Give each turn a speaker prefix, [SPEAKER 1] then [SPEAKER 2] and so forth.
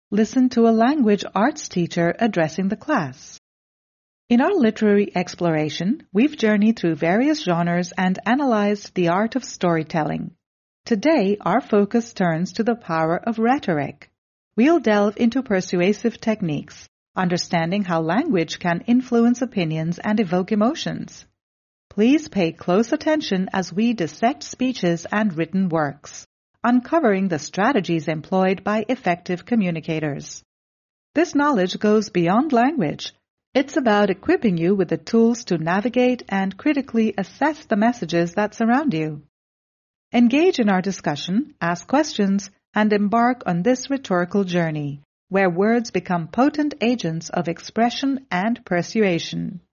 [SPEAKER 1] listen to a language arts teacher addressing the class. In our literary exploration, we've journeyed through various genres and analyzed the art of storytelling. Today, our focus turns to the power of rhetoric. We'll delve into persuasive techniques, understanding how language can influence opinions and evoke emotions. Please pay close attention as we dissect speeches and written works, uncovering the strategies employed by effective communicators. This knowledge goes beyond language. It's about equipping you with the tools to navigate and critically assess the messages that surround you. Engage in our discussion, ask questions, and embark on this rhetorical journey, where words become potent agents of expression and persuasion.